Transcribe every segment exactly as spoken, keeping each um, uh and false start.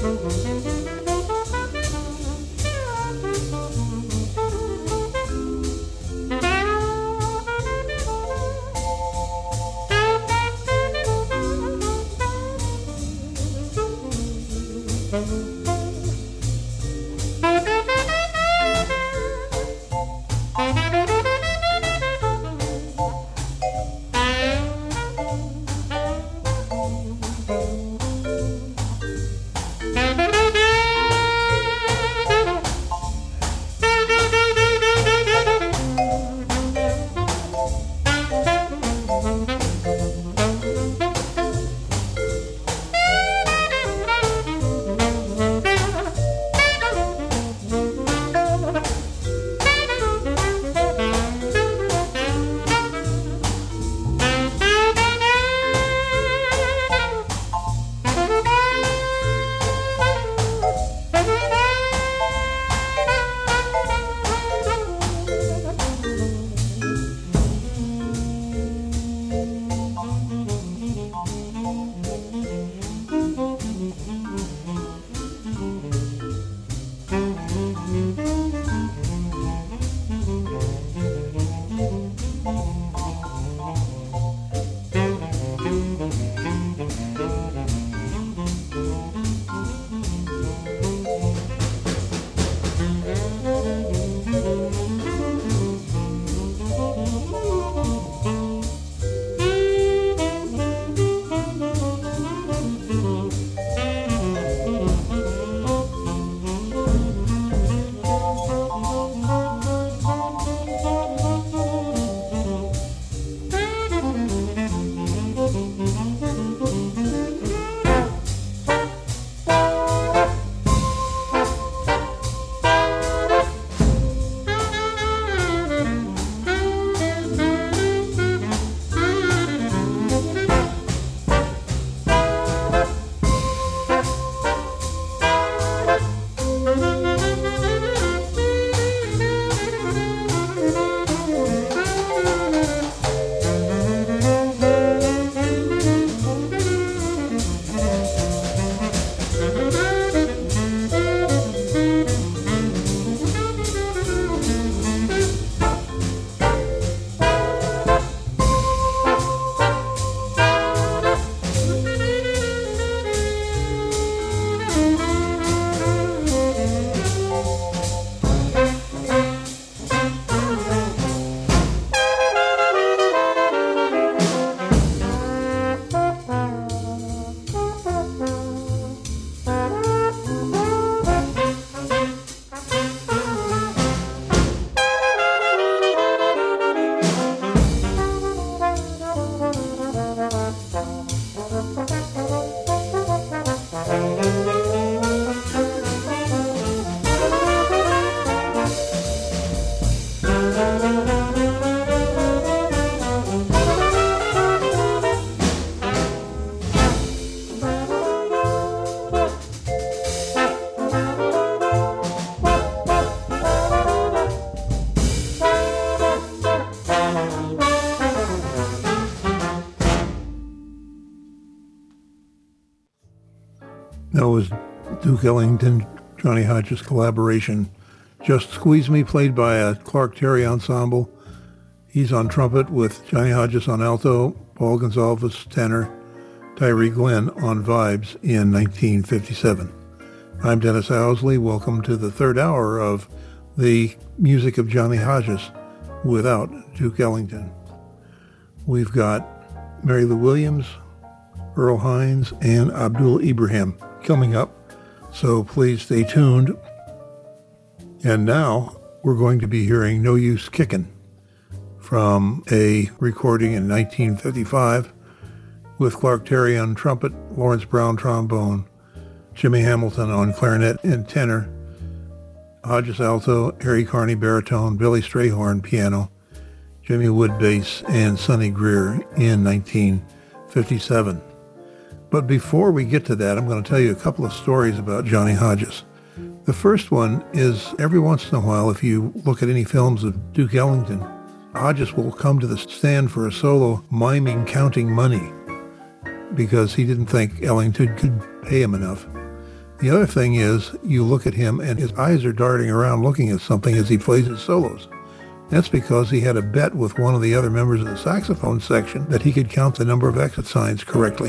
That was Duke Ellington, Johnny Hodges collaboration. Just Squeeze Me, played by a Clark Terry ensemble. He's on trumpet with Johnny Hodges on alto, Paul Gonsalves tenor, Tyree Glenn on vibes in nineteen fifty-seven. I'm Dennis Owsley. Welcome to the third hour of the music of Johnny Hodges without Duke Ellington. We've got Mary Lou Williams, Earl Hines, and Abdul Ibrahim coming up, so please stay tuned. And now we're going to be hearing No Use Kickin' from a recording in nineteen fifty-five with Clark Terry on trumpet, Lawrence Brown trombone, Jimmy Hamilton on clarinet and tenor, Hodges alto, Harry Carney baritone, Billy Strayhorn piano, Jimmy Wood bass, and Sonny Greer in nineteen fifty-seven. But before we get to that, I'm going to tell you a couple of stories about Johnny Hodges. The first one is every once in a while, if you look at any films of Duke Ellington, Hodges will come to the stand for a solo miming counting money because he didn't think Ellington could pay him enough. The other thing is, you look at him and his eyes are darting around looking at something as he plays his solos. That's because he had a bet with one of the other members of the saxophone section that he could count the number of exit signs correctly.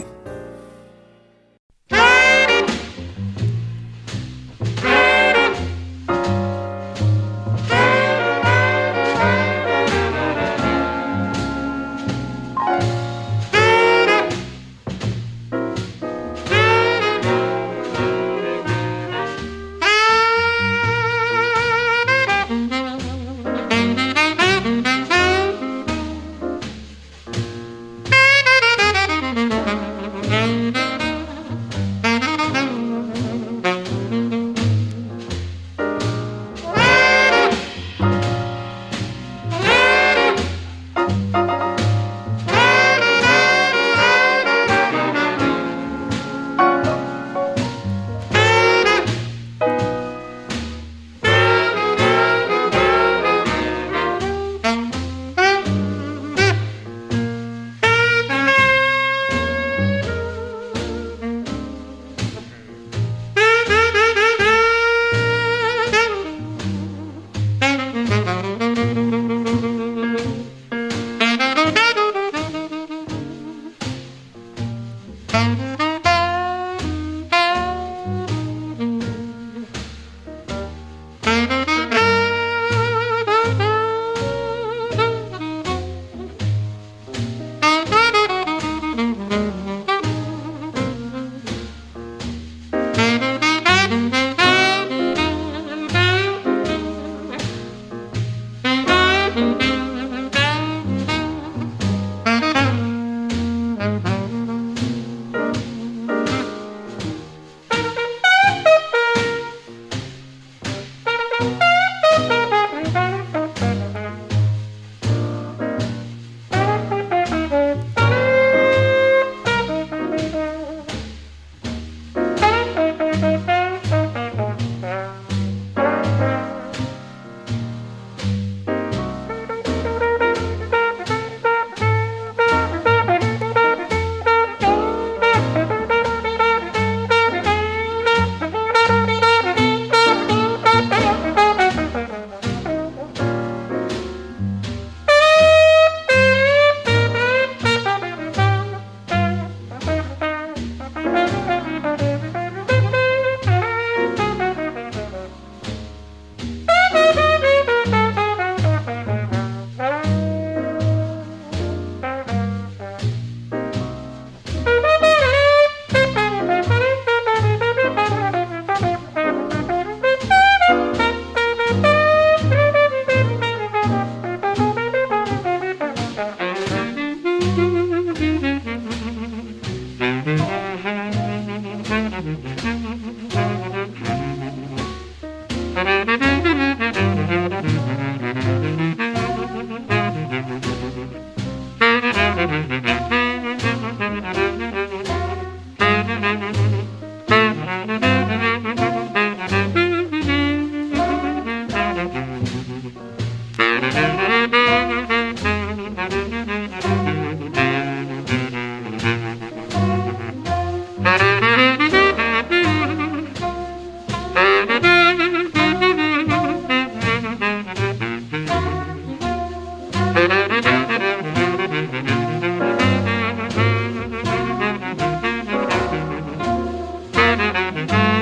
Thank you.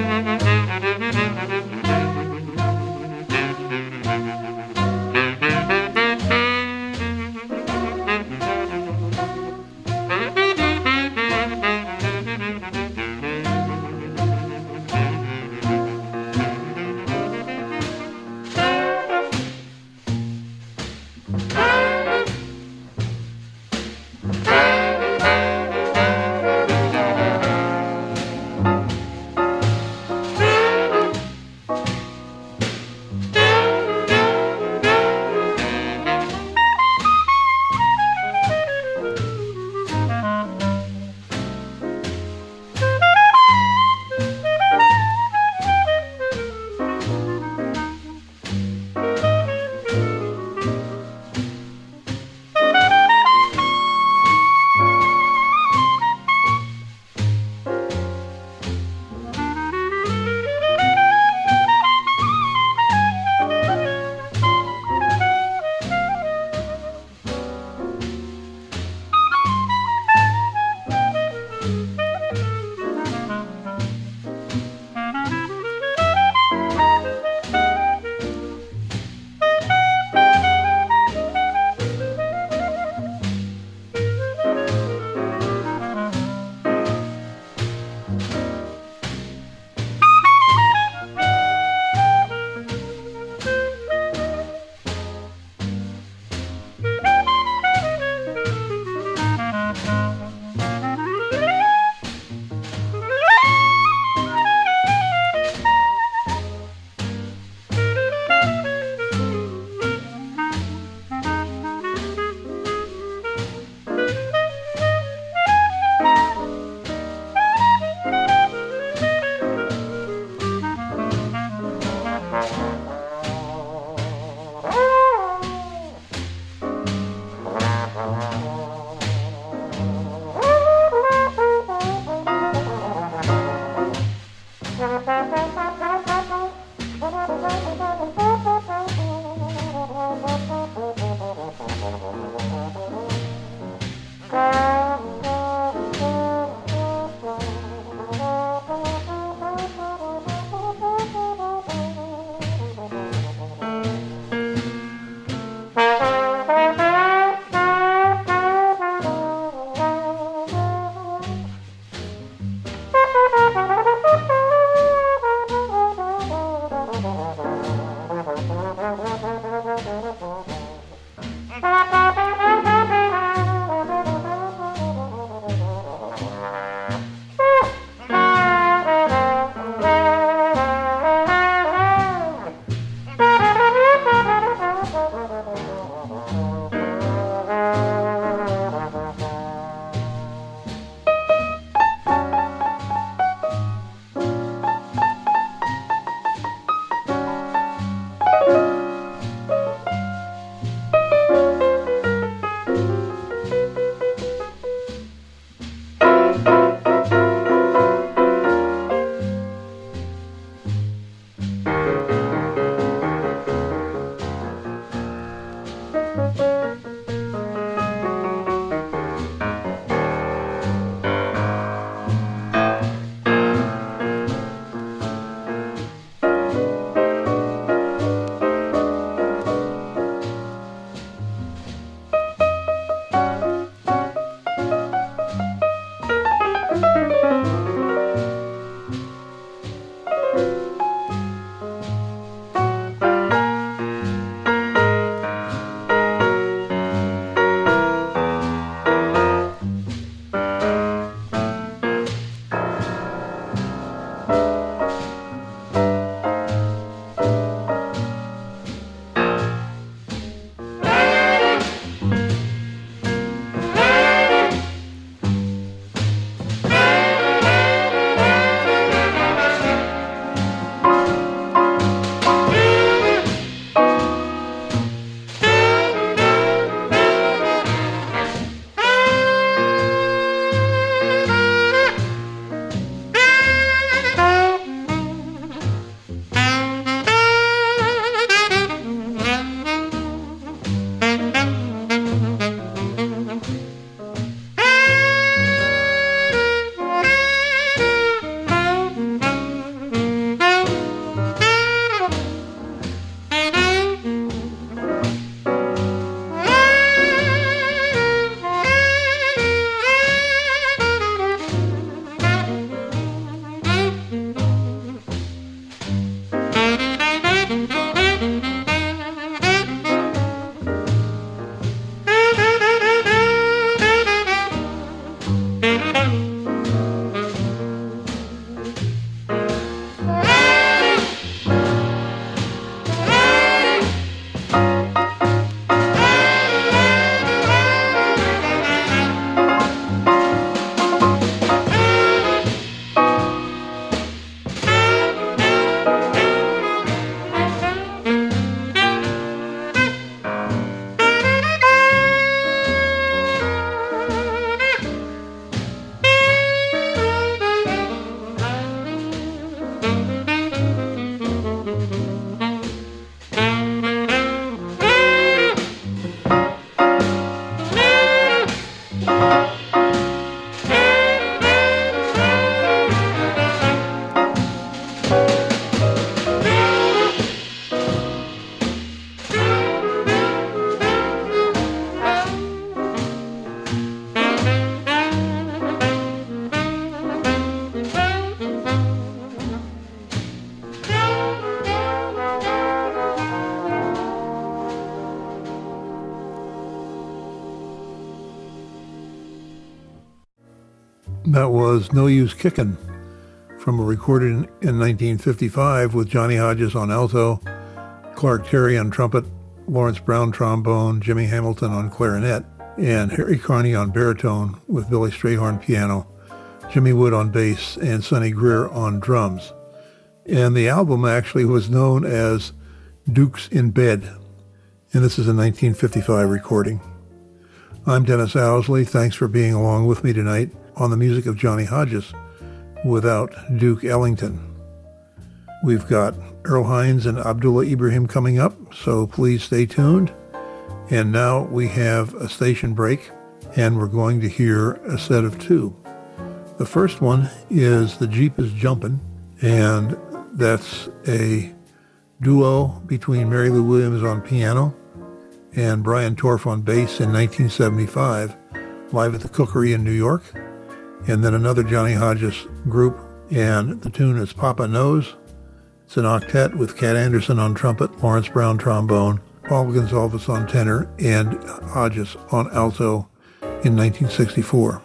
That was No Use Kickin', from a recording in nineteen fifty-five with Johnny Hodges on alto, Clark Terry on trumpet, Lawrence Brown trombone, Jimmy Hamilton on clarinet, and Harry Carney on baritone with Billy Strayhorn piano, Jimmy Wood on bass, and Sonny Greer on drums. And the album actually was known as Dukes in Bed, and this is a nineteen fifty-five recording. I'm Dennis Owsley. Thanks for being along with me tonight on the music of Johnny Hodges without Duke Ellington. We've got Earl Hines and Abdullah Ibrahim coming up, so please stay tuned. And now we have a station break, and we're going to hear a set of two. The first one is The Jeep is Jumpin', and that's a duo between Mary Lou Williams on piano and Brian Torff on bass in nineteen seventy-five, live at the Cookery in New York. And then another Johnny Hodges group, and the tune is Papa Knows. It's an octet with Cat Anderson on trumpet, Lawrence Brown trombone, Paul Gonsalves on tenor, and Hodges on alto in nineteen sixty-four.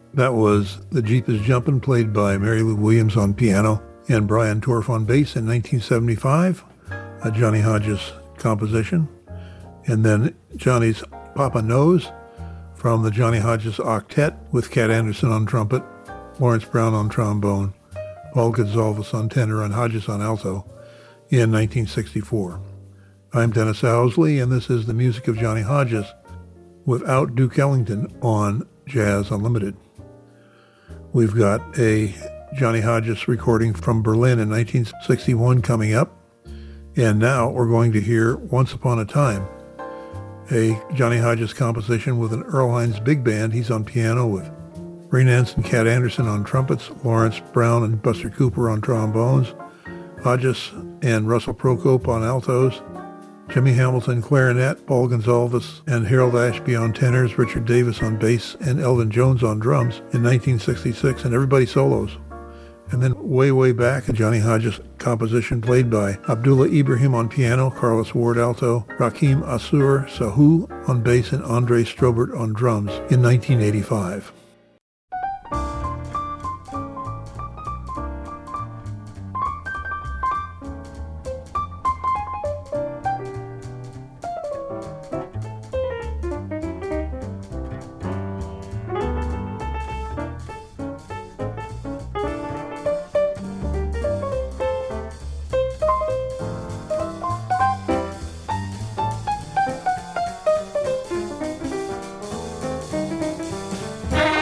That was The Jeep is Jumpin', played by Mary Lou Williams on piano and Brian Torf on bass in nineteen seventy-five, a Johnny Hodges composition. And then Johnny's Papa Knows from the Johnny Hodges Octet with Cat Anderson on trumpet, Lawrence Brown on trombone, Paul Gonsalves on tenor, and Hodges on alto in nineteen sixty-four. I'm Dennis Owsley, and this is the music of Johnny Hodges without Duke Ellington on Jazz Unlimited. We've got a Johnny Hodges recording from Berlin in nineteen sixty-one coming up, and now we're going to hear Once Upon a Time, a Johnny Hodges composition with an Earl Hines big band. He's on piano with Ray Nance and Cat Anderson on trumpets, Lawrence Brown and Buster Cooper on trombones, Hodges and Russell Procope on altos, Jimmy Hamilton clarinet, Paul Gonsalves and Harold Ashby on tenors, Richard Davis on bass, and Elvin Jones on drums in nineteen sixty-six, and everybody solos. And then way, way back, a Johnny Hodges composition played by Abdullah Ibrahim on piano, Carlos Ward alto, Rakim Asur Sahu on bass, and Andre Strobert on drums in nineteen eighty-five. Thank you.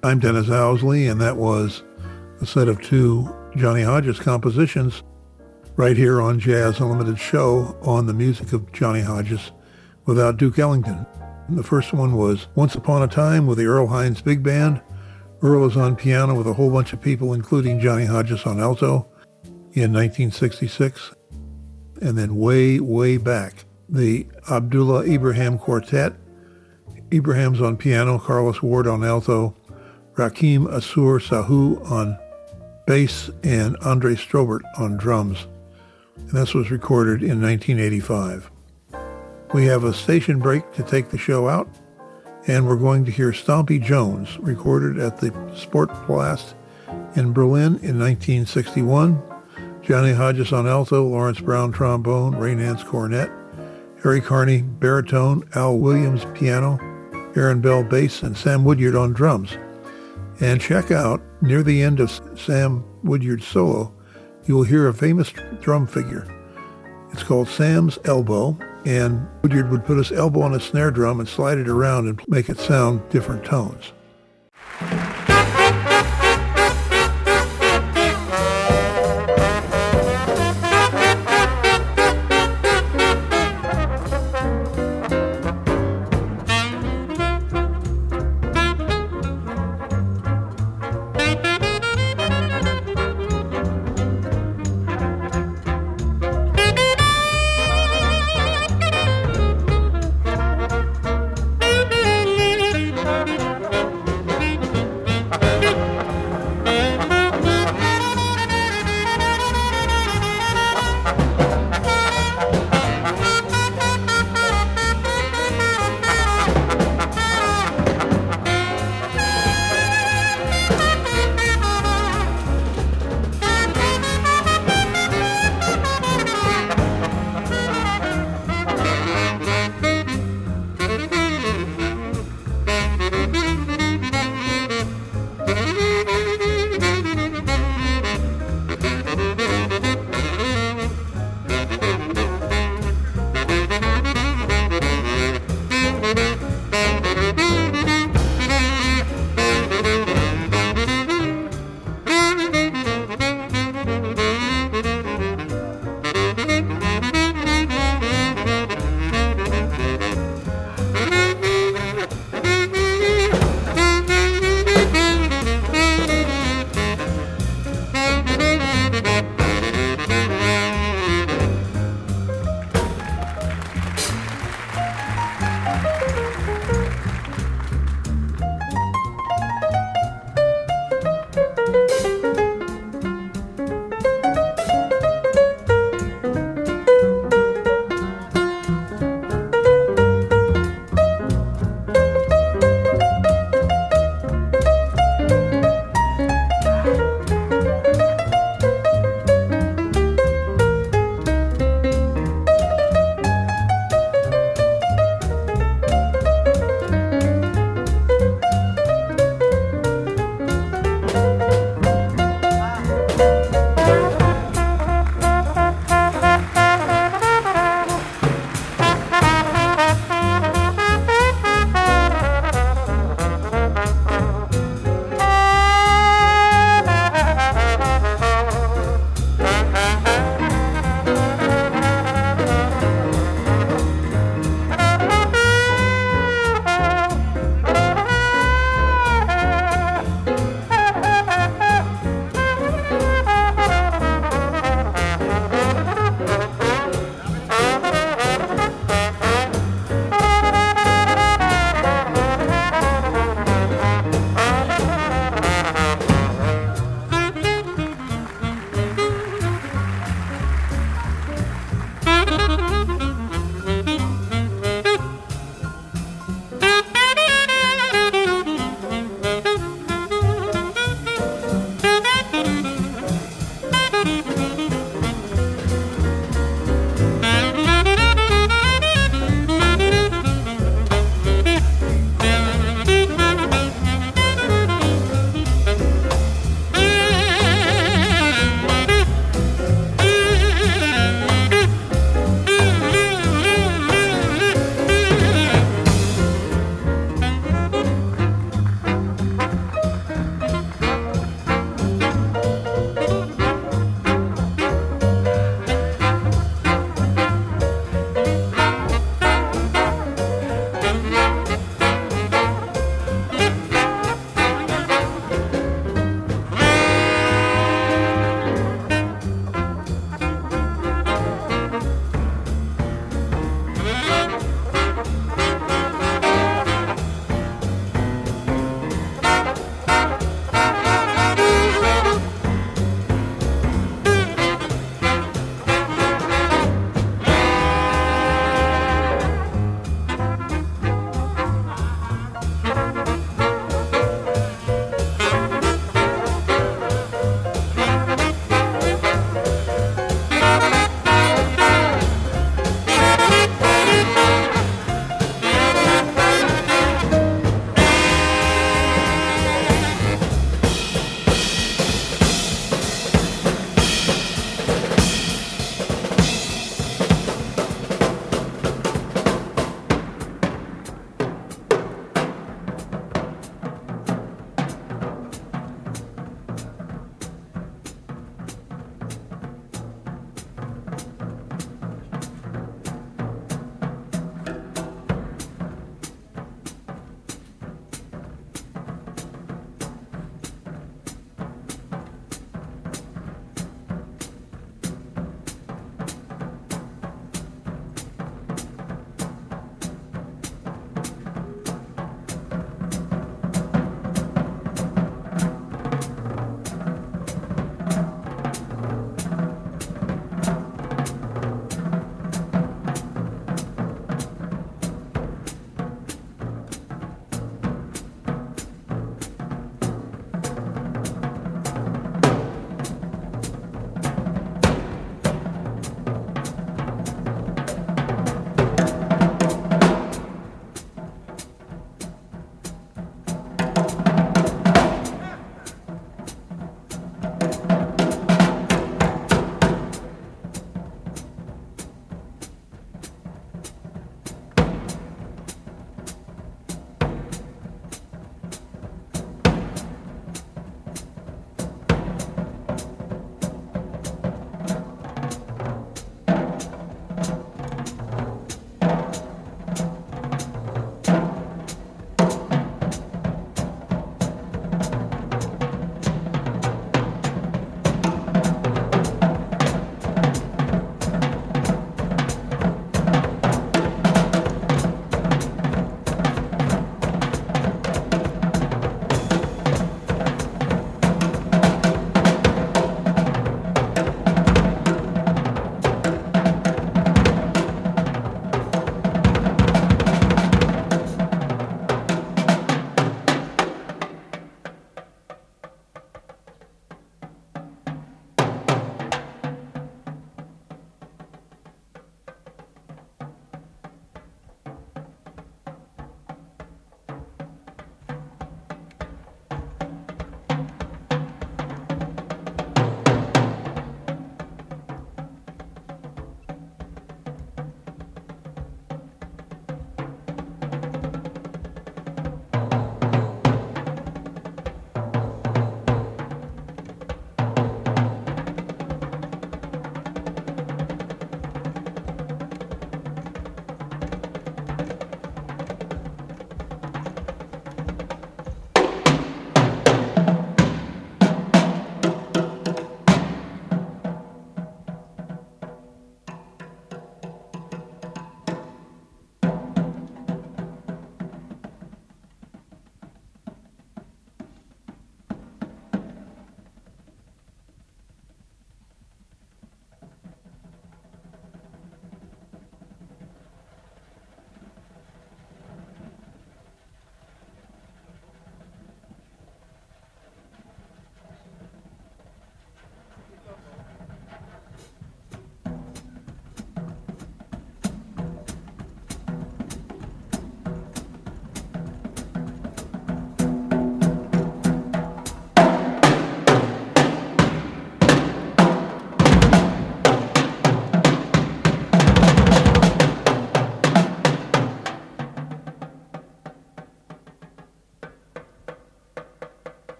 I'm Dennis Owsley, and that was a set of two Johnny Hodges compositions right here on Jazz Unlimited Show on the music of Johnny Hodges without Duke Ellington. The first one was Once Upon a Time with the Earl Hines Big Band. Earl is on piano with a whole bunch of people, including Johnny Hodges on alto in nineteen sixty-six. And then way, way back, the Abdullah Ibrahim Quartet. Ibrahim's on piano, Carlos Ward on alto, Rakim Asur Sahu on bass, and Andre Strobert on drums. And this was recorded in nineteen eighty-five. We have a station break to take the show out, and we're going to hear Stompy Jones, recorded at the Sportpalast in Berlin in nineteen sixty-one. Johnny Hodges on alto, Lawrence Brown trombone, Ray Nance cornet, Harry Carney baritone, Al Williams piano, Aaron Bell bass, and Sam Woodyard on drums. And check out, near the end of Sam Woodyard's solo, you will hear a famous drum figure. It's called Sam's Elbow, and Woodyard would put his elbow on a snare drum and slide it around and make it sound different tones.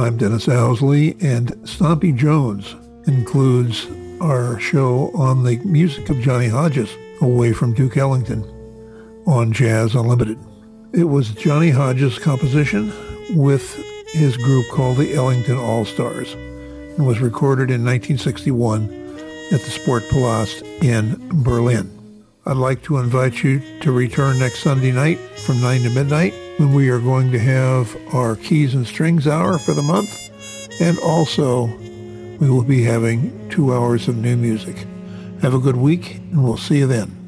I'm Dennis Owsley, and Stompy Jones includes our show on the music of Johnny Hodges, away from Duke Ellington, on Jazz Unlimited. It was Johnny Hodges' composition with his group called the Ellington All-Stars, and was recorded in nineteen sixty-one at the Sportpalast in Berlin. I'd like to invite you to return next Sunday night from nine to midnight, when we are going to have our Keys and Strings Hour for the month, and also we will be having two hours of new music. Have a good week, and we'll see you then.